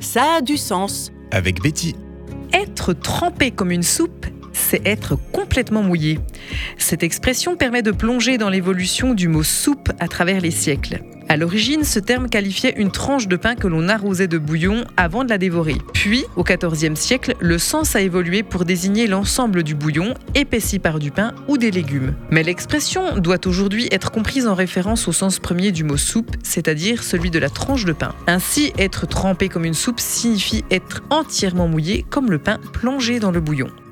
Ça a du sens. Avec Betty. Être trempé comme une soupe, c'est être complètement mouillé. Cette expression permet de plonger dans l'évolution du mot soupe à travers les siècles. À l'origine, ce terme qualifiait une tranche de pain que l'on arrosait de bouillon avant de la dévorer. Puis, au XIVe siècle, le sens a évolué pour désigner l'ensemble du bouillon, épaissi par du pain ou des légumes. Mais l'expression doit aujourd'hui être comprise en référence au sens premier du mot soupe, c'est-à-dire celui de la tranche de pain. Ainsi, être trempé comme une soupe signifie être entièrement mouillé comme le pain plongé dans le bouillon.